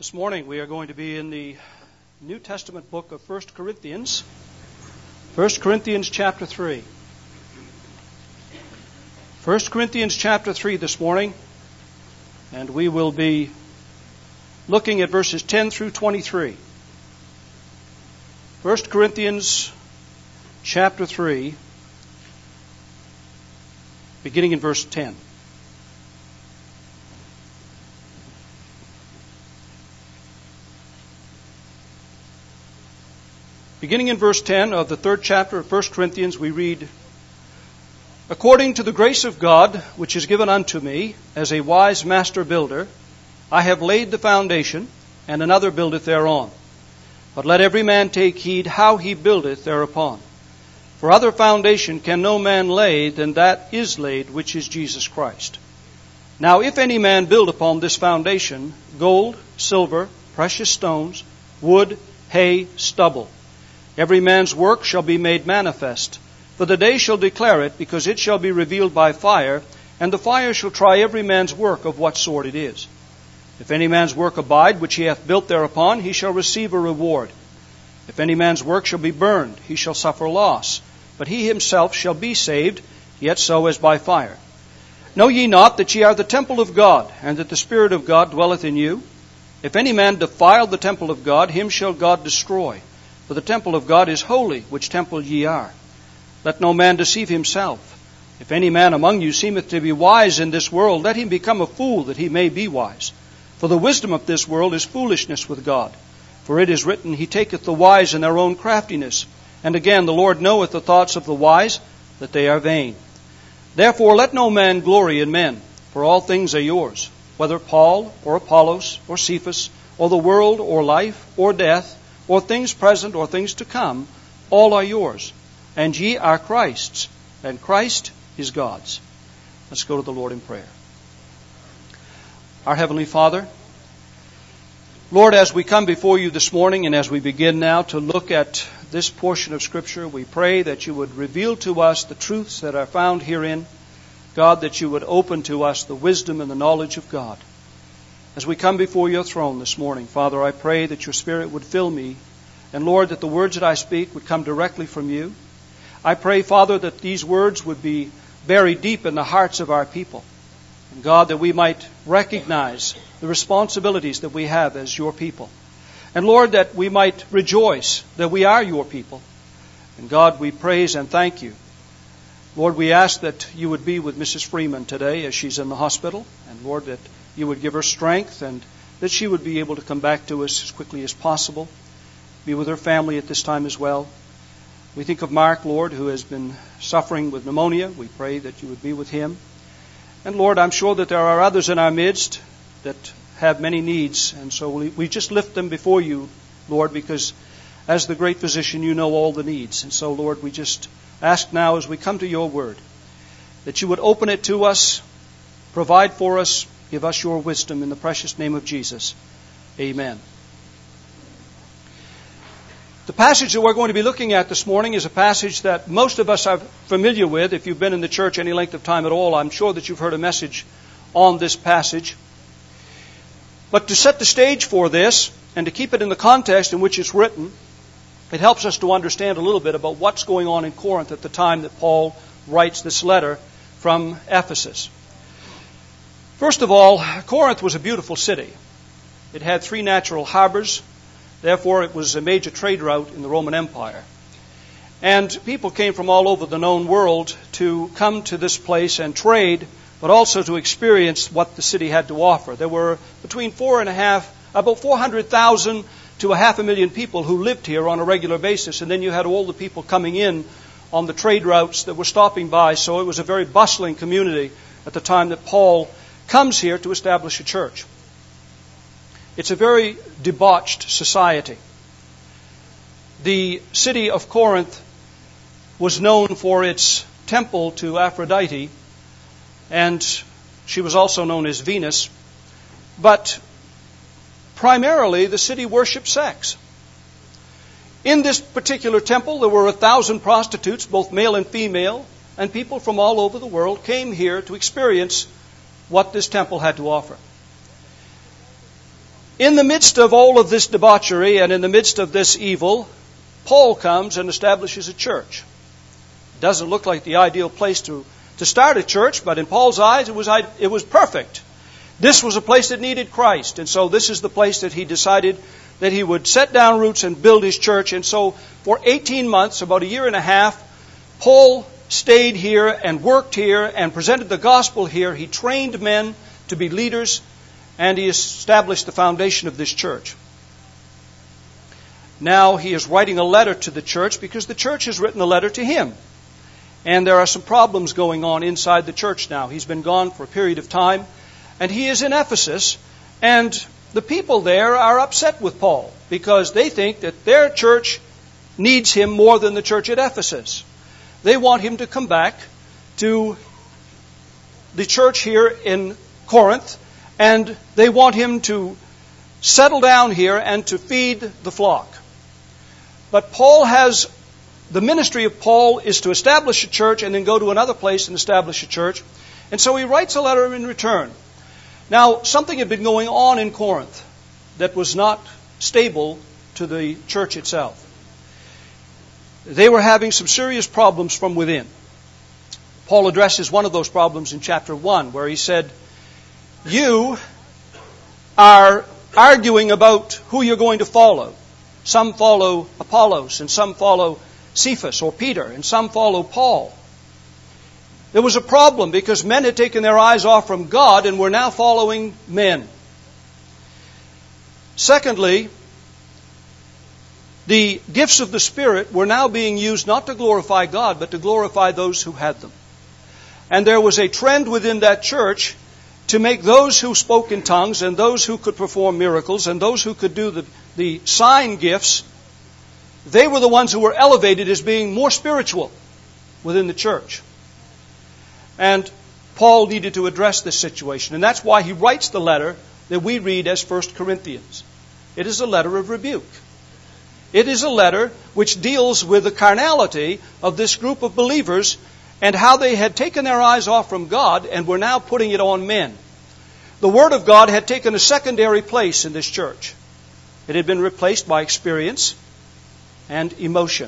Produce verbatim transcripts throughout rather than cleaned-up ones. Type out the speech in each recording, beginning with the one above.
This morning we are going to be in the New Testament book of First Corinthians. First Corinthians chapter three. First Corinthians chapter three this morning, and we will be looking at verses ten through twenty-three. First Corinthians chapter three, beginning in verse ten. Beginning in verse ten of the third chapter of First Corinthians, we read, "According to the grace of God, which is given unto me, as a wise master builder, I have laid the foundation, and another buildeth thereon. But let every man take heed how he buildeth thereupon. For other foundation can no man lay than that is laid, which is Jesus Christ. Now if any man build upon this foundation, gold, silver, precious stones, wood, hay, stubble, every man's work shall be made manifest, for the day shall declare it, because it shall be revealed by fire, and the fire shall try every man's work of what sort it is. If any man's work abide, which he hath built thereupon, he shall receive a reward. If any man's work shall be burned, he shall suffer loss, but he himself shall be saved, yet so as by fire. Know ye not that ye are the temple of God, and that the Spirit of God dwelleth in you? If any man defile the temple of God, him shall God destroy. For the temple of God is holy, which temple ye are. Let no man deceive himself. If any man among you seemeth to be wise in this world, let him become a fool, that he may be wise. For the wisdom of this world is foolishness with God. For it is written, He taketh the wise in their own craftiness. And again, the Lord knoweth the thoughts of the wise, that they are vain. Therefore let no man glory in men, for all things are yours, whether Paul, or Apollos, or Cephas, or the world, or life, or death, or things present, or things to come, all are yours. And ye are Christ's, and Christ is God's." Let's go to the Lord in prayer. Our Heavenly Father, Lord, as we come before you this morning, and as we begin now to look at this portion of Scripture, we pray that you would reveal to us the truths that are found herein. God, that you would open to us the wisdom and the knowledge of God. As we come before your throne this morning, Father, I pray that your Spirit would fill me, and Lord, that the words that I speak would come directly from you. I pray, Father, that these words would be buried deep in the hearts of our people. And God, that we might recognize the responsibilities that we have as your people. And Lord, that we might rejoice that we are your people. And God, we praise and thank you. Lord, we ask that you would be with Missus Freeman today as she's in the hospital. And Lord, that you would give her strength and that she would be able to come back to us as quickly as possible. Be with her family at this time as well. We think of Mark, Lord, who has been suffering with pneumonia. We pray that you would be with him. And Lord, I'm sure that there are others in our midst that have many needs. And so we, we just lift them before you, Lord, because as the great physician, you know all the needs. And so, Lord, we just ask now as we come to your word that you would open it to us, provide for us, give us your wisdom in the precious name of Jesus. Amen. The passage that we're going to be looking at this morning is a passage that most of us are familiar with. If you've been in the church any length of time at all, I'm sure that you've heard a message on this passage. But to set the stage for this and to keep it in the context in which it's written, it helps us to understand a little bit about what's going on in Corinth at the time that Paul writes this letter from Ephesus. First of all, Corinth was a beautiful city. It had three natural harbors. Therefore, it was a major trade route in the Roman Empire. And people came from all over the known world to come to this place and trade, but also to experience what the city had to offer. There were between four and a half, about four hundred thousand to a half a million people who lived here on a regular basis. And then you had all the people coming in on the trade routes that were stopping by. So it was a very bustling community at the time that Paul comes here to establish a church. It's a very debauched society. The city of Corinth was known for its temple to Aphrodite, and she was also known as Venus. But primarily, the city worshipped sex. In this particular temple, there were a thousand prostitutes, both male and female, and people from all over the world came here to experience what this temple had to offer. In the midst of all of this debauchery and in the midst of this evil, Paul comes and establishes a church. It doesn't look like the ideal place to, to start a church, but in Paul's eyes it was, it was perfect. This was a place that needed Christ, and so this is the place that he decided that he would set down roots and build his church. And so for eighteen months, about a year and a half, Paul stayed here and worked here and presented the gospel here. He trained men to be leaders, and he established the foundation of this church. Now he is writing a letter to the church because the church has written a letter to him. And there are some problems going on inside the church now. He's been gone for a period of time, and he is in Ephesus, and the people there are upset with Paul because they think that their church needs him more than the church at Ephesus. They want him to come back to the church here in Corinth, and they want him to settle down here and to feed the flock. But Paul has, the ministry of Paul is to establish a church and then go to another place and establish a church. And so he writes a letter in return. Now, something had been going on in Corinth that was not stable to the church itself. They were having some serious problems from within. Paul addresses one of those problems in chapter one, where he said, you are arguing about who you're going to follow. Some follow Apollos, and some follow Cephas or Peter, and some follow Paul. There was a problem because men had taken their eyes off from God and were now following men. Secondly, the gifts of the Spirit were now being used not to glorify God, but to glorify those who had them. And there was a trend within that church to make those who spoke in tongues and those who could perform miracles and those who could do the, the sign gifts, they were the ones who were elevated as being more spiritual within the church. And Paul needed to address this situation. And that's why he writes the letter that we read as First Corinthians. It is a letter of rebuke. It is a letter which deals with the carnality of this group of believers and how they had taken their eyes off from God and were now putting it on men. The Word of God had taken a secondary place in this church. It had been replaced by experience and emotion.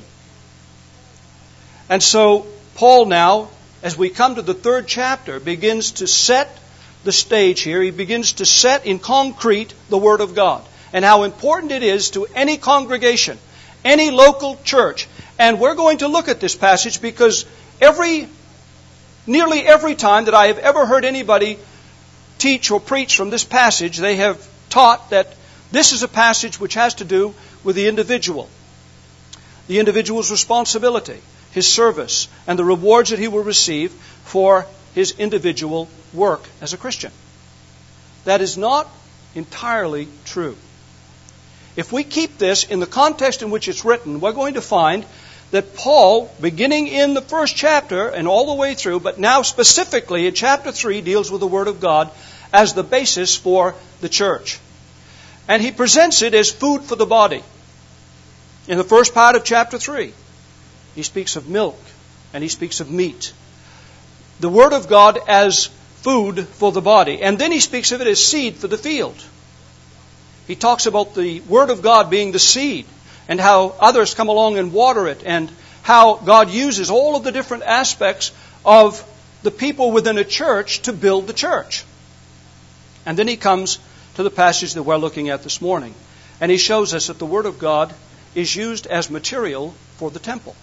And so Paul now, as we come to the third chapter, begins to set the stage here. He begins to set in concrete the Word of God and how important it is to any congregation, any local church. And we're going to look at this passage because every, nearly every time that I have ever heard anybody teach or preach from this passage, they have taught that this is a passage which has to do with the individual, the individual's responsibility, his service, and the rewards that he will receive for his individual work as a Christian. That is not entirely true. If we keep this in the context in which it's written, we're going to find that Paul, beginning in the first chapter and all the way through, but now specifically in chapter three, deals with the Word of God as the basis for the church. And he presents it as food for the body. In the first part of chapter three, he speaks of milk and he speaks of meat. The Word of God as food for the body. And then he speaks of it as seed for the field. He talks about the Word of God being the seed and how others come along and water it and how God uses all of the different aspects of the people within a church to build the church. And then he comes to the passage that we're looking at this morning. And he shows us that the Word of God is used as material for the temple.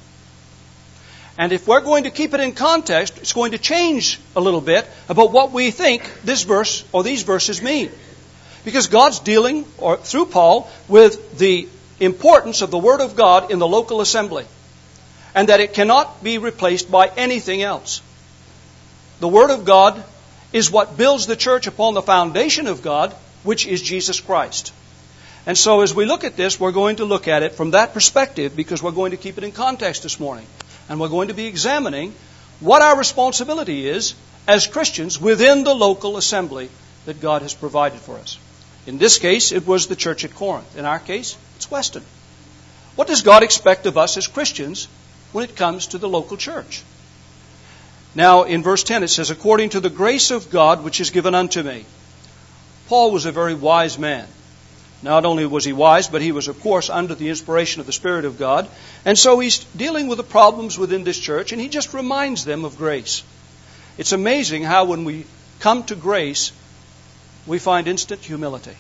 And if we're going to keep it in context, it's going to change a little bit about what we think this verse or these verses mean. Because God's dealing, or through Paul, with the importance of the Word of God in the local assembly. And that it cannot be replaced by anything else. The Word of God is what builds the church upon the foundation of God, which is Jesus Christ. And so as we look at this, we're going to look at it from that perspective because we're going to keep it in context this morning. And we're going to be examining what our responsibility is as Christians within the local assembly that God has provided for us. In this case, it was the church at Corinth. In our case, it's Weston. What does God expect of us as Christians when it comes to the local church? Now, in verse ten, it says, according to the grace of God which is given unto me. Paul was a very wise man. Not only was he wise, but he was, of course, under the inspiration of the Spirit of God. And so he's dealing with the problems within this church, and he just reminds them of grace. It's amazing how when we come to grace, we find instant humility.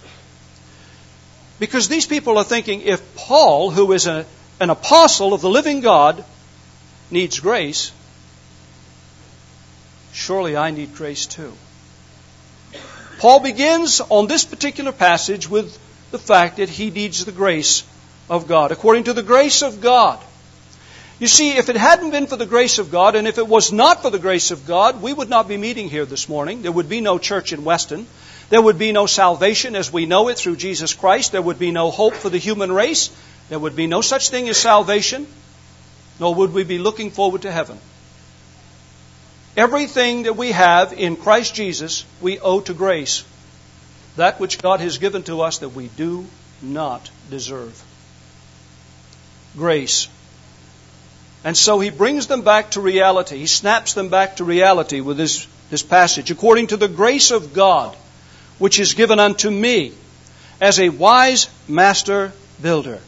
Because these people are thinking, if Paul, who is a, an apostle of the living God, needs grace, surely I need grace too. Paul begins on this particular passage with the fact that he needs the grace of God, according to the grace of God. You see, if it hadn't been for the grace of God, and if it was not for the grace of God, we would not be meeting here this morning. There would be no church in Weston. There would be no salvation as we know it through Jesus Christ. There would be no hope for the human race. There would be no such thing as salvation, nor would we be looking forward to heaven. Everything that we have in Christ Jesus, we owe to grace. That which God has given to us that we do not deserve. Grace. And so he brings them back to reality. He snaps them back to reality with this, this passage. According to the grace of God, which is given unto me as a wise master builder.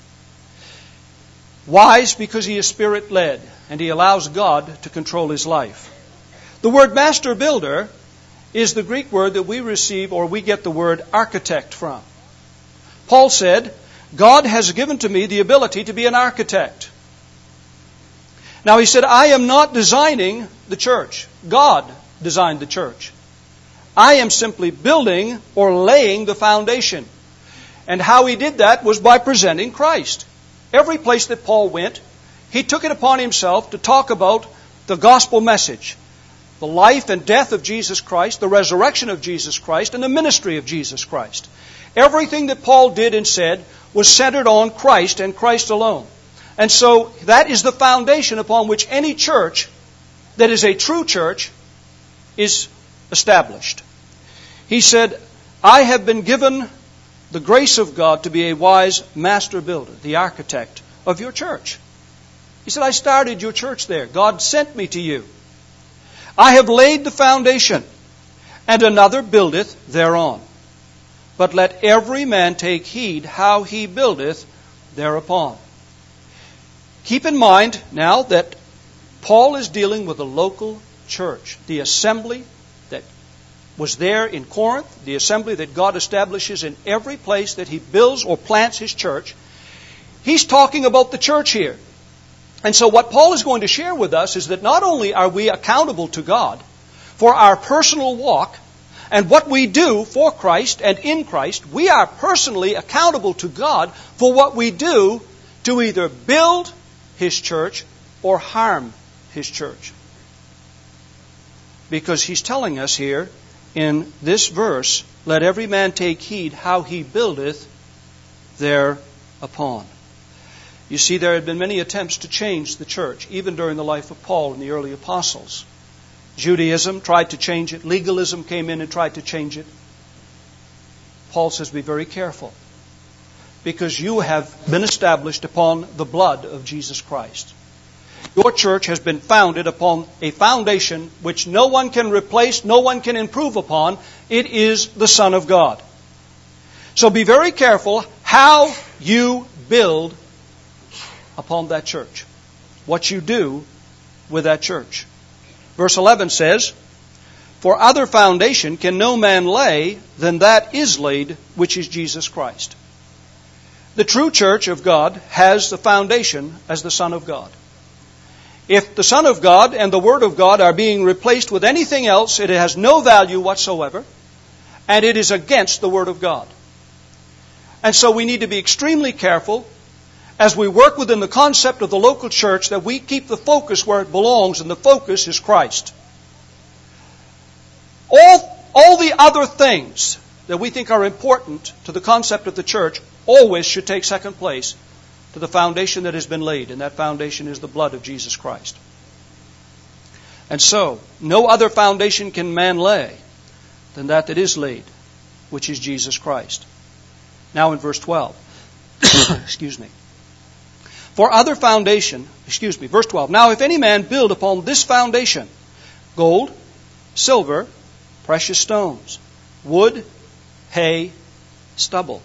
Wise because he is Spirit-led and he allows God to control his life. The word master builder is the Greek word that we receive or we get the word architect from. Paul said, God has given to me the ability to be an architect. Now he said, I am not designing the church. God designed the church. I am simply building or laying the foundation. And how he did that was by presenting Christ. Every place that Paul went, he took it upon himself to talk about the gospel message. The life and death of Jesus Christ, the resurrection of Jesus Christ, and the ministry of Jesus Christ. Everything that Paul did and said was centered on Christ and Christ alone. And so that is the foundation upon which any church that is a true church is established. He said, I have been given the grace of God to be a wise master builder, the architect of your church. He said, I started your church there. God sent me to you. I have laid the foundation, and another buildeth thereon. But let every man take heed how he buildeth thereupon. Keep in mind now that Paul is dealing with a local church, the assembly that was there in Corinth, the assembly that God establishes in every place that he builds or plants his church. He's talking about the church here. And so what Paul is going to share with us is that not only are we accountable to God for our personal walk and what we do for Christ and in Christ, we are personally accountable to God for what we do to either build His church or harm His church. Because he's telling us here in this verse, let every man take heed how he buildeth thereupon. You see, there had been many attempts to change the church, even during the life of Paul and the early apostles. Judaism tried to change it. Legalism came in and tried to change it. Paul says, be very careful, because you have been established upon the blood of Jesus Christ. Your church has been founded upon a foundation which no one can replace, no one can improve upon. It is the Son of God. So be very careful how you build upon that church, what you do with that church. Verse eleven says, for other foundation can no man lay than that is laid, which is Jesus Christ. The true church of God has the foundation as the Son of God. If the Son of God and the Word of God are being replaced with anything else, it has no value whatsoever, and it is against the Word of God. And so we need to be extremely careful as we work within the concept of the local church that we keep the focus where it belongs, and the focus is Christ. All, all the other things that we think are important to the concept of the church always should take second place to the foundation that has been laid, and that foundation is the blood of Jesus Christ. And so, no other foundation can man lay than that that is laid, which is Jesus Christ. Now in verse twelve, excuse me. For other foundation, excuse me, verse twelve. Now if any man build upon this foundation, gold, silver, precious stones, wood, hay, stubble.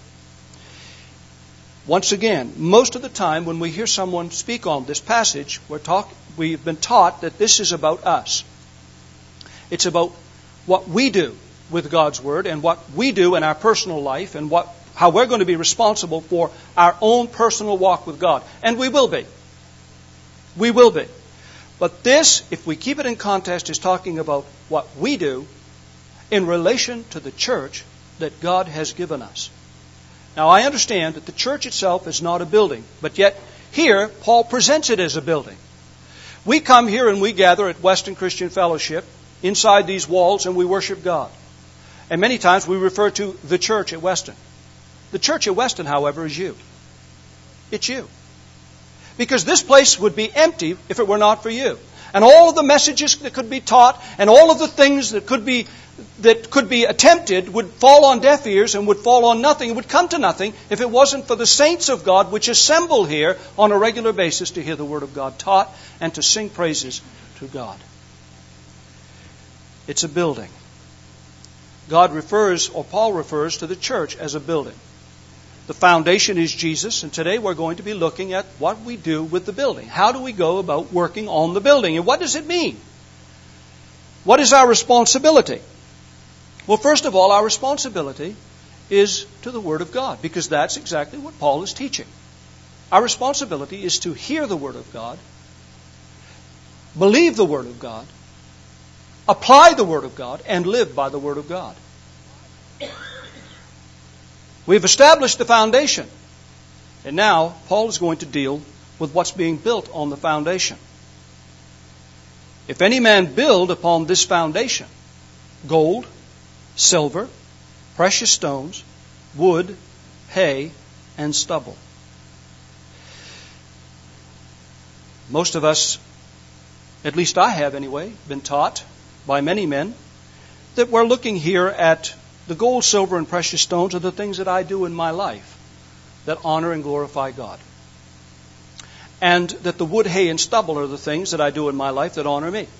Once again, most of the time when we hear someone speak on this passage, we're talk, we've been taught that this is about us. It's about what we do with God's Word and what we do in our personal life and what, how we're going to be responsible for our own personal walk with God. And we will be. We will be. But this, if we keep it in context, is talking about what we do in relation to the church that God has given us. Now, I understand that the church itself is not a building, but yet here, Paul presents it as a building. We come here and we gather at Weston Christian Fellowship inside these walls and we worship God. And many times we refer to the church at Weston. The church at Weston, however, is you. It's you. Because this place would be empty if it were not for you. And all of the messages that could be taught and all of the things that could be that could be attempted would fall on deaf ears and would fall on nothing. It would come to nothing if it wasn't for the saints of God which assemble here on a regular basis to hear the Word of God taught and to sing praises to God. It's a building. God refers, or Paul refers to the church as a building. The foundation is Jesus, and today we're going to be looking at what we do with the building. How do we go about working on the building, and what does it mean? What is our responsibility? Well, first of all, our responsibility is to the Word of God, because that's exactly what Paul is teaching. Our responsibility is to hear the Word of God, believe the Word of God, apply the Word of God, and live by the Word of God. We've established the foundation, and now Paul is going to deal with what's being built on the foundation. If any man build upon this foundation, gold, silver, precious stones, wood, hay, and stubble. Most of us, at least I have anyway, been taught by many men that we're looking here at the gold, silver, and precious stones are the things that I do in my life that honor and glorify God. And that the wood, hay, and stubble are the things that I do in my life that honor me.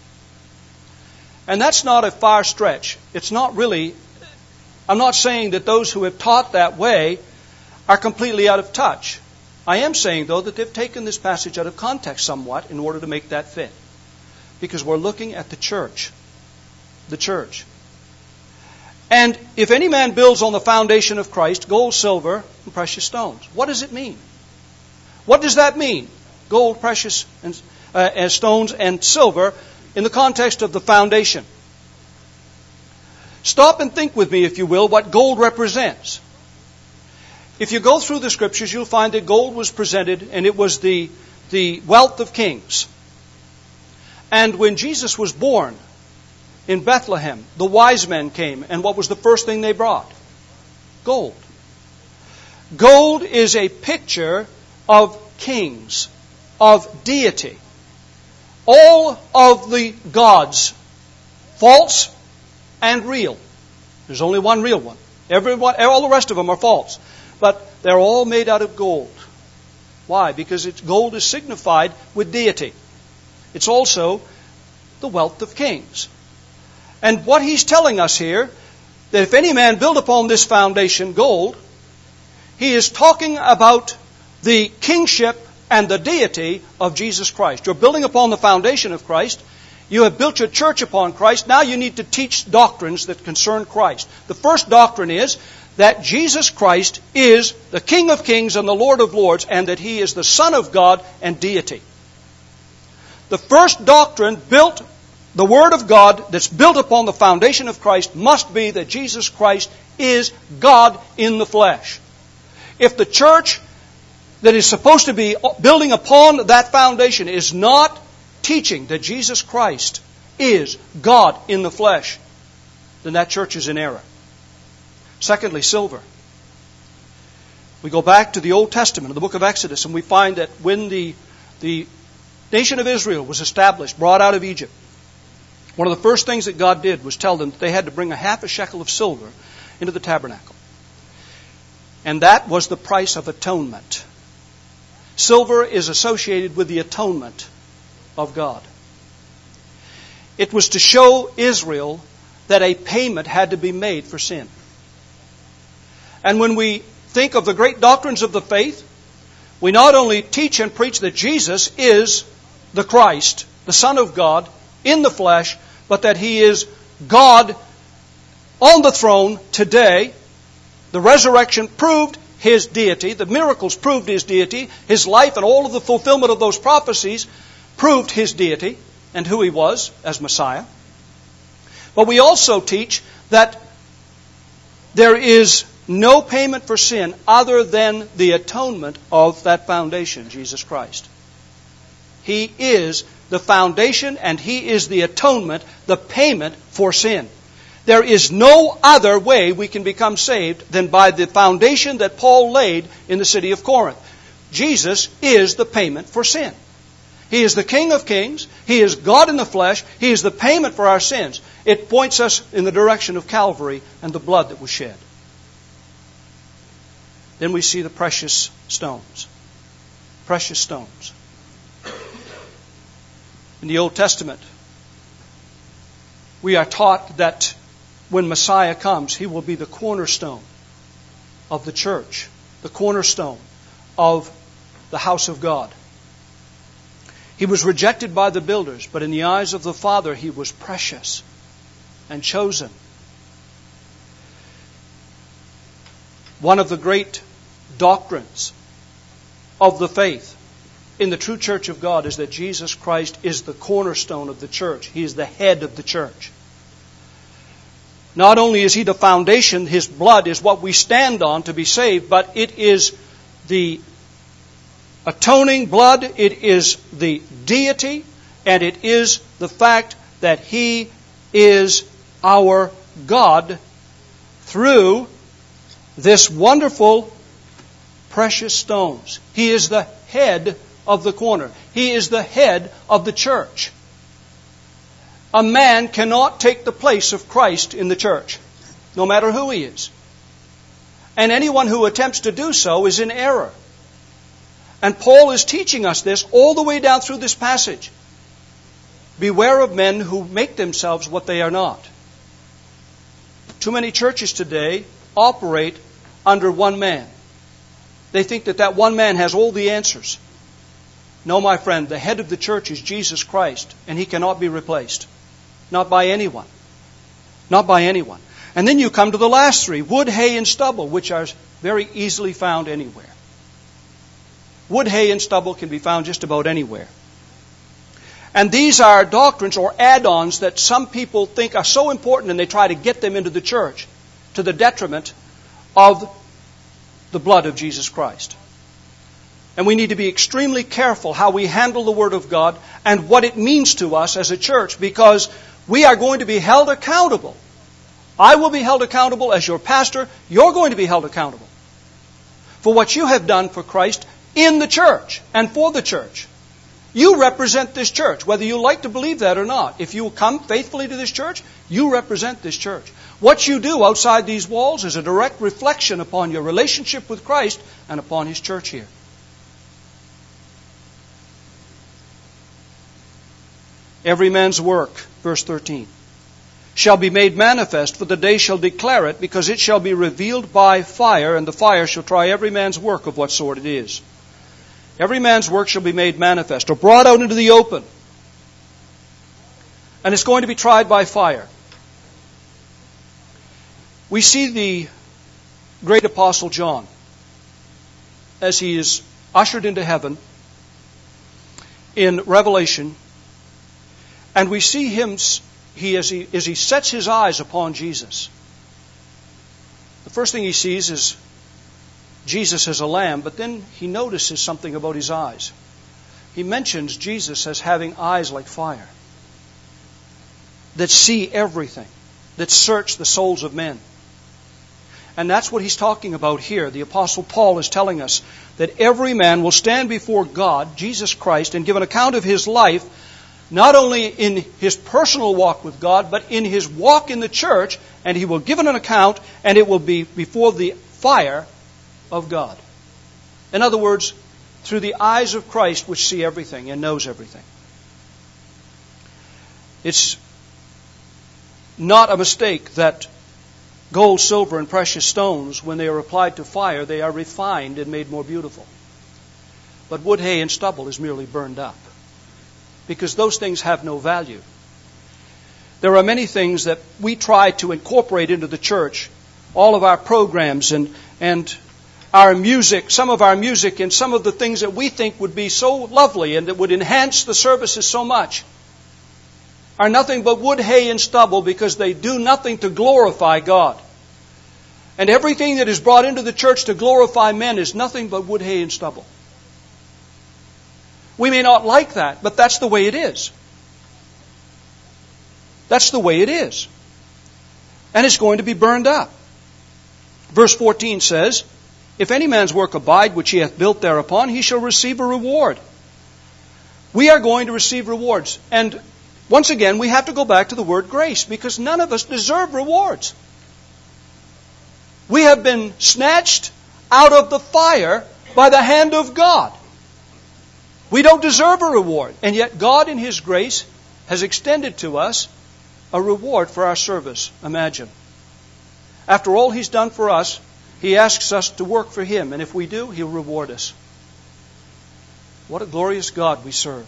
And that's not a far stretch. It's not really, I'm not saying that those who have taught that way are completely out of touch. I am saying, though, that they've taken this passage out of context somewhat in order to make that fit. Because we're looking at the church. The church. And if any man builds on the foundation of Christ, gold, silver, and precious stones. What does it mean? What does that mean? Gold, precious and, uh, and stones, and silver in the context of the foundation. Stop and think with me, if you will, what gold represents. If you go through the Scriptures, you'll find that gold was presented, and it was the, the wealth of kings. And when Jesus was born in Bethlehem, the wise men came, and what was the first thing they brought? Gold. Gold is a picture of kings, of deity. All of the gods, false and real. There's only one real one. Everyone, all the rest of them are false. But they're all made out of gold. Why? Because it's, gold is signified with deity. It's also the wealth of kings. And what he's telling us here, that if any man build upon this foundation, gold, he is talking about the kingship and the deity of Jesus Christ. You're building upon the foundation of Christ. You have built your church upon Christ. Now you need to teach doctrines that concern Christ. The first doctrine is that Jesus Christ is the King of kings and the Lord of lords, and that He is the Son of God and deity. The first doctrine built, the Word of God that's built upon the foundation of Christ must be that Jesus Christ is God in the flesh. If the church that is supposed to be building upon that foundation is not teaching that Jesus Christ is God in the flesh, then that church is in error. Secondly, silver. We go back to the Old Testament, the book of Exodus, and we find that when the, the nation of Israel was established, brought out of Egypt, one of the first things that God did was tell them that they had to bring a half a shekel of silver into the tabernacle. And that was the price of atonement. Silver is associated with the atonement of God. It was to show Israel that a payment had to be made for sin. And when we think of the great doctrines of the faith, we not only teach and preach that Jesus is the Christ, the Son of God, in the flesh, but that He is God on the throne today. The resurrection proved His deity. The miracles proved His deity. His life and all of the fulfillment of those prophecies proved His deity and who He was as Messiah. But we also teach that there is no payment for sin other than the atonement of that foundation, Jesus Christ. He is the foundation and He is the atonement, the payment for sin. There is no other way we can become saved than by the foundation that Paul laid in the city of Corinth. Jesus is the payment for sin. He is the King of kings. He is God in the flesh. He is the payment for our sins. It points us in the direction of Calvary and the blood that was shed. Then we see the precious stones. Precious stones. In the Old Testament, we are taught that when Messiah comes, He will be the cornerstone of the church, the cornerstone of the house of God. He was rejected by the builders, but in the eyes of the Father, He was precious and chosen. One of the great doctrines of the faith in the true church of God is that Jesus Christ is the cornerstone of the church. He is the head of the church. Not only is He the foundation, His blood is what we stand on to be saved, but it is the atoning blood, it is the deity, and it is the fact that He is our God through this wonderful precious stones. He is the head of the corner. He is the head of the church. A man cannot take the place of Christ in the church, no matter who he is. And anyone who attempts to do so is in error. And Paul is teaching us this all the way down through this passage. Beware of men who make themselves what they are not. Too many churches today operate under one man. They think that that one man has all the answers. No, my friend, the head of the church is Jesus Christ, and He cannot be replaced. Not by anyone. Not by anyone. And then you come to the last three, wood, hay, and stubble, which are very easily found anywhere. Wood, hay, and stubble can be found just about anywhere. And these are doctrines or add-ons that some people think are so important, and they try to get them into the church to the detriment of the blood of Jesus Christ. And we need to be extremely careful how we handle the Word of God and what it means to us as a church, because we are going to be held accountable. I will be held accountable as your pastor. You're going to be held accountable for what you have done for Christ in the church and for the church. You represent this church, whether you like to believe that or not. If you come faithfully to this church, you represent this church. What you do outside these walls is a direct reflection upon your relationship with Christ and upon His church here. Every man's work, verse thirteen, shall be made manifest, for the day shall declare it, because it shall be revealed by fire, and the fire shall try every man's work of what sort it is. Every man's work shall be made manifest, or brought out into the open. And it's going to be tried by fire. We see the great apostle John as he is ushered into heaven in Revelation. And we see him he, as, he, as he sets his eyes upon Jesus. The first thing he sees is Jesus as a lamb, but then he notices something about his eyes. He mentions Jesus as having eyes like fire, that see everything, that search the souls of men. And that's what he's talking about here. The Apostle Paul is telling us that every man will stand before God, Jesus Christ, and give an account of his life, not only in his personal walk with God, but in his walk in the church, and he will give an account, and it will be before the fire of God. In other words, through the eyes of Christ, which see everything and knows everything. It's not a mistake that Gold, silver, and precious stones, when they are applied to fire, they are refined and made more beautiful. But wood, hay, and stubble is merely burned up, because those things have no value. There are many things that we try to incorporate into the church, all of our programs and, and our music, some of our music, and some of the things that we think would be so lovely and that would enhance the services so much, are nothing but wood, hay, and stubble, because they do nothing to glorify God. And everything that is brought into the church to glorify men is nothing but wood, hay, and stubble. We may not like that, but that's the way it is. That's the way it is. And it's going to be burned up. Verse fourteen says, "If any man's work abide which he hath built thereupon, he shall receive a reward." We are going to receive rewards. And once again, we have to go back to the word grace, because none of us deserve rewards. We have been snatched out of the fire by the hand of God. We don't deserve a reward. And yet God in His grace has extended to us a reward for our service. Imagine. After all He's done for us, He asks us to work for Him. And if we do, He'll reward us. What a glorious God we serve.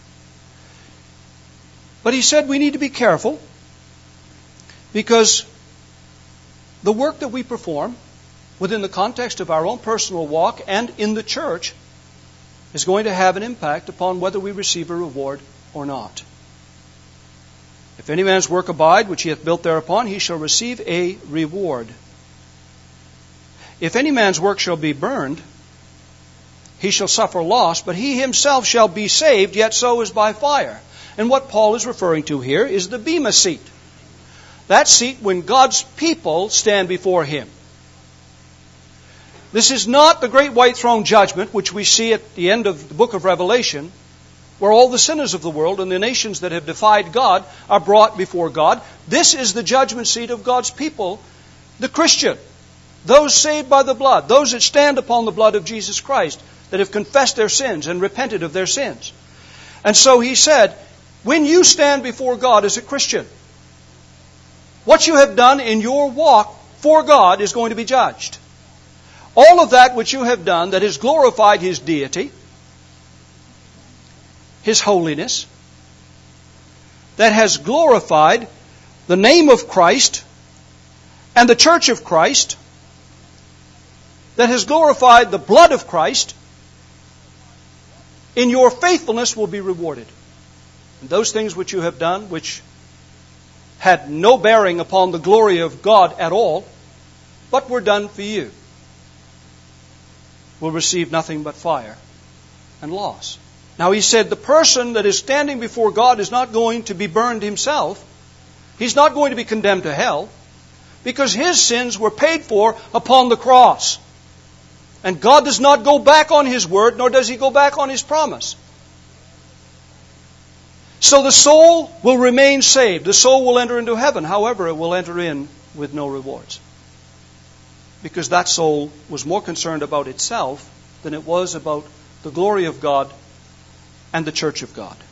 But He said we need to be careful, because the work that we perform within the context of our own personal walk and in the church is going to have an impact upon whether we receive a reward or not. If any man's work abide, which he hath built thereupon, he shall receive a reward. If any man's work shall be burned, he shall suffer loss, but he himself shall be saved, yet so is by fire. And what Paul is referring to here is the bema seat. That seat when God's people stand before Him. This is not the great white throne judgment, which we see at the end of the book of Revelation, where all the sinners of the world and the nations that have defied God are brought before God. This is the judgment seat of God's people, the Christian, those saved by the blood, those that stand upon the blood of Jesus Christ, that have confessed their sins and repented of their sins. And so he said, when you stand before God as a Christian, what you have done in your walk for God is going to be judged. All of that which you have done that has glorified His deity, His holiness, that has glorified the name of Christ and the church of Christ, that has glorified the blood of Christ, in your faithfulness will be rewarded. And those things which you have done, which had no bearing upon the glory of God at all, but were done for you, will receive nothing but fire and loss. Now he said the person that is standing before God is not going to be burned himself. He's not going to be condemned to hell, because his sins were paid for upon the cross. And God does not go back on His word, nor does He go back on His promise. So the soul will remain saved. The soul will enter into heaven. However, it will enter in with no rewards. Because that soul was more concerned about itself than it was about the glory of God and the church of God.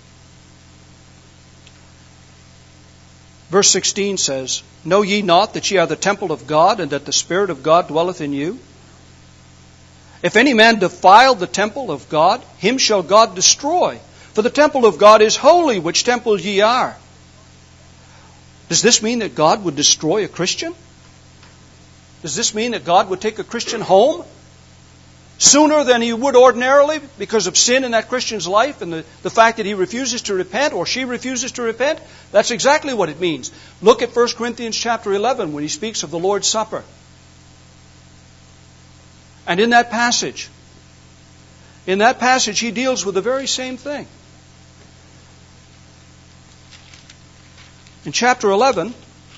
Verse sixteen says, "Know ye not that ye are the temple of God, and that the Spirit of God dwelleth in you? If any man defile the temple of God, him shall God destroy. For the temple of God is holy, which temple ye are." Does this mean that God would destroy a Christian? Does this mean that God would take a Christian home sooner than He would ordinarily because of sin in that Christian's life and the, the fact that he refuses to repent or she refuses to repent? That's exactly what it means. Look at First Corinthians chapter eleven when he speaks of the Lord's Supper. And in that passage, in that passage he deals with the very same thing. In chapter eleven,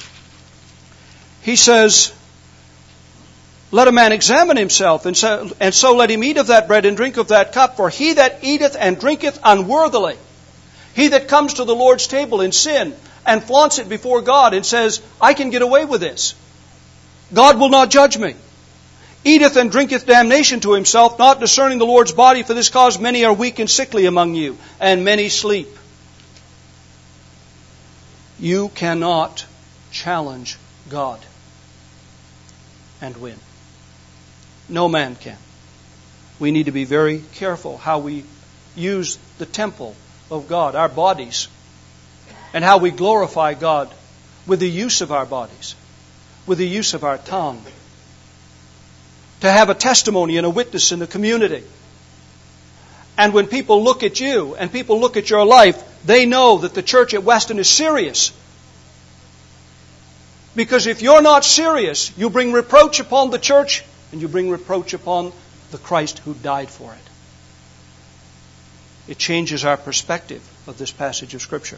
he says, "Let a man examine himself, and so, and so let him eat of that bread and drink of that cup. For he that eateth and drinketh unworthily, he that comes to the Lord's table in sin and flaunts it before God and says, 'I can get away with this. God will not judge me,' eateth and drinketh damnation to himself, not discerning the Lord's body. For this cause many are weak and sickly among you, and many sleep." You cannot challenge God. and win. No man can. We need to be very careful how we use the temple of God, our bodies, and how we glorify God with the use of our bodies, with the use of our tongue. To have a testimony and a witness in the community. And when people look at you and people look at your life, they know that the church at Weston is serious. Because if you're not serious, you bring reproach upon the church and you bring reproach upon the Christ who died for it. It changes our perspective of this passage of Scripture.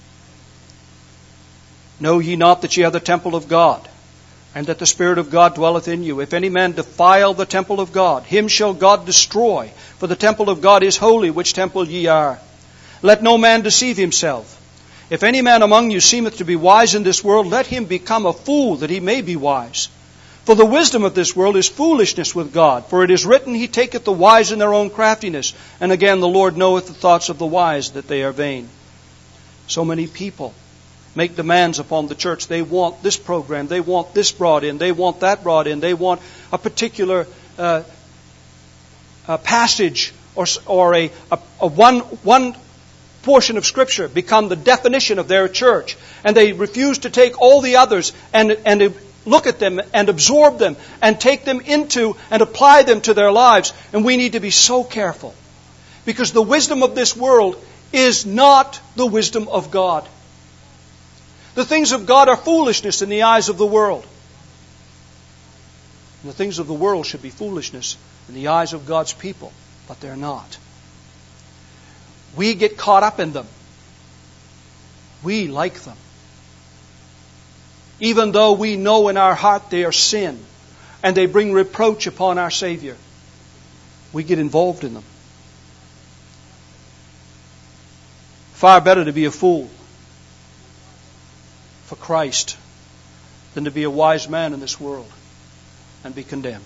Know ye not that ye are the temple of God, and that the Spirit of God dwelleth in you? If any man defile the temple of God, him shall God destroy. For the temple of God is holy, which temple ye are. Let no man deceive himself. If any man among you seemeth to be wise in this world, let him become a fool, that he may be wise. For the wisdom of this world is foolishness with God. For it is written, He taketh the wise in their own craftiness. And again, the Lord knoweth the thoughts of the wise, that they are vain. So many people make demands upon the church. They want this program. They want this brought in. They want that brought in. They want a particular uh, a passage or, or a, a, a one, one portion of Scripture become the definition of their church. And they refuse to take all the others and, and look at them and absorb them and take them into and apply them to their lives. And we need to be so careful. Because the wisdom of this world is not the wisdom of God. The things of God are foolishness in the eyes of the world. And the things of the world should be foolishness in the eyes of God's people, but they're not. We get caught up in them. We like them. Even though we know in our heart they are sin and they bring reproach upon our Savior, we get involved in them. Far better to be a fool for Christ than to be a wise man in this world and be condemned.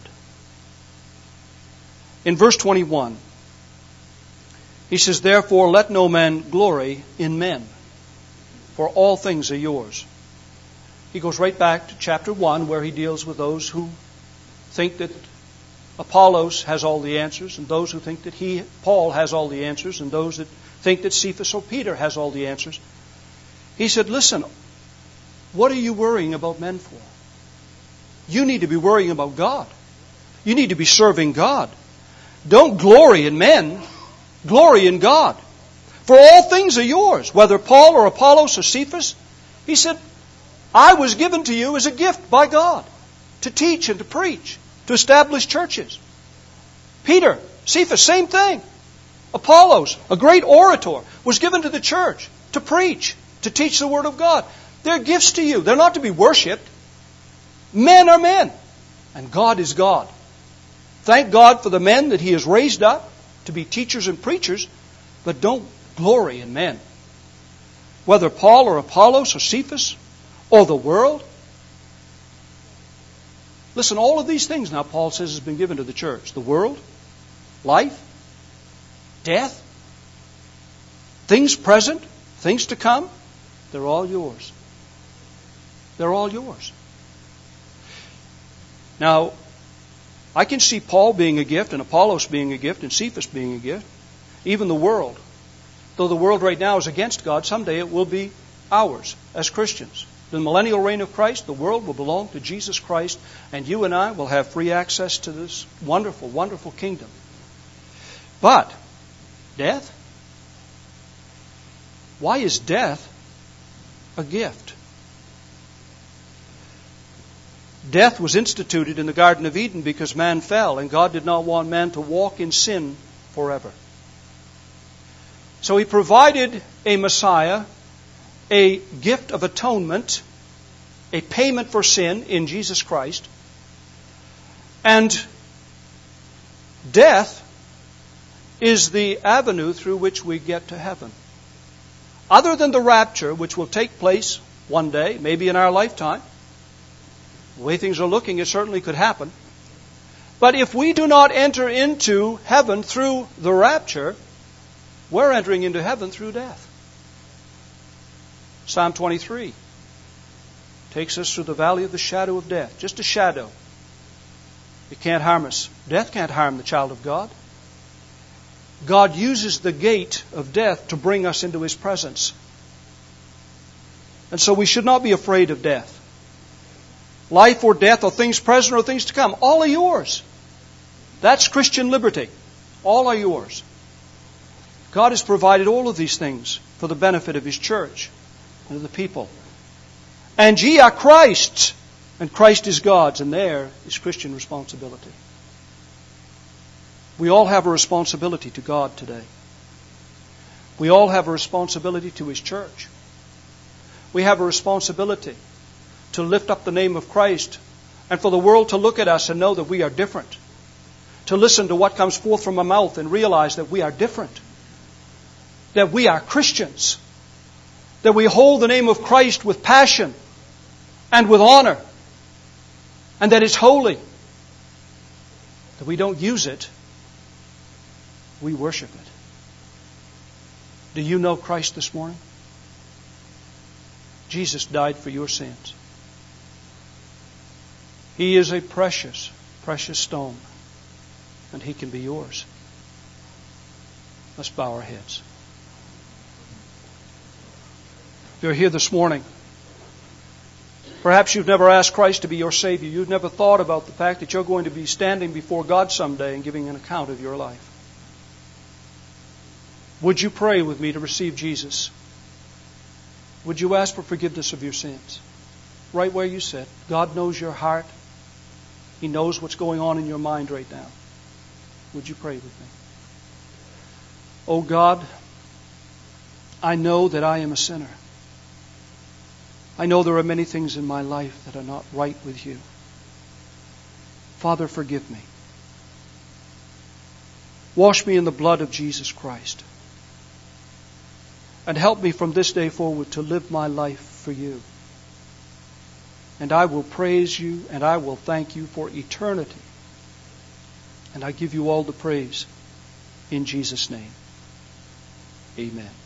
In verse twenty-one, he says, Therefore let no man glory in men, for all things are yours. He goes right back to chapter one, where he deals with those who think that Apollos has all the answers, and those who think that he, Paul, has all the answers, and those that think that Cephas or Peter has all the answers. He said, listen, what are you worrying about men for? You need to be worrying about God. You need to be serving God. Don't glory in men. Glory in God. For all things are yours, whether Paul or Apollos or Cephas. He said, I was given to you as a gift by God to teach and to preach, to establish churches. Peter, Cephas, same thing. Apollos, a great orator, was given to the church to preach, to teach the Word of God. They're gifts to you. They're not to be worshipped. Men are men, and God is God. Thank God for the men that He has raised up to be teachers and preachers, but don't glory in men. Whether Paul or Apollos or Cephas or the world. Listen, all of these things now Paul says has been given to the church. The world, life, death, things present, things to come, they're all yours. They're all yours. Now, I can see Paul being a gift and Apollos being a gift and Cephas being a gift. Even the world. Though the world right now is against God, someday it will be ours as Christians. The millennial reign of Christ, the world will belong to Jesus Christ, and you and I will have free access to this wonderful, wonderful kingdom. But, death? Why is death a gift? Death was instituted in the Garden of Eden because man fell, and God did not want man to walk in sin forever. So He provided a Messiah, a gift of atonement, a payment for sin in Jesus Christ. And death is the avenue through which we get to heaven. Other than the rapture, which will take place one day, maybe in our lifetime, the way things are looking, it certainly could happen. But if we do not enter into heaven through the rapture, we're entering into heaven through death. Psalm twenty-three takes us through the valley of the shadow of death. Just a shadow. It can't harm us. Death can't harm the child of God. God uses the gate of death to bring us into His presence. And so we should not be afraid of death. Life or death or things present or things to come, all are yours. That's Christian liberty. All are yours. God has provided all of these things for the benefit of His church and of the people. And ye are Christ's, and Christ is God's, and there is Christian responsibility. We all have a responsibility to God today. We all have a responsibility to His church. We have a responsibility to lift up the name of Christ and for the world to look at us and know that we are different. To listen to what comes forth from our mouth and realize that we are different. That we are Christians. That we hold the name of Christ with passion and with honor. And that it's holy. That we don't use it. We worship it. Do you know Christ this morning? Jesus died for your sins. He is a precious, precious stone. And He can be yours. Let's bow our heads. If you're here this morning, perhaps you've never asked Christ to be your Savior. You've never thought about the fact that you're going to be standing before God someday and giving an account of your life. Would you pray with me to receive Jesus? Would you ask for forgiveness of your sins? Right where you sit. God knows your heart. He knows what's going on in your mind right now. Would you pray with me? Oh God, I know that I am a sinner. I know there are many things in my life that are not right with you. Father, forgive me. Wash me in the blood of Jesus Christ. And help me from this day forward to live my life for you. And I will praise you and I will thank you for eternity. And I give you all the praise in Jesus' name. Amen.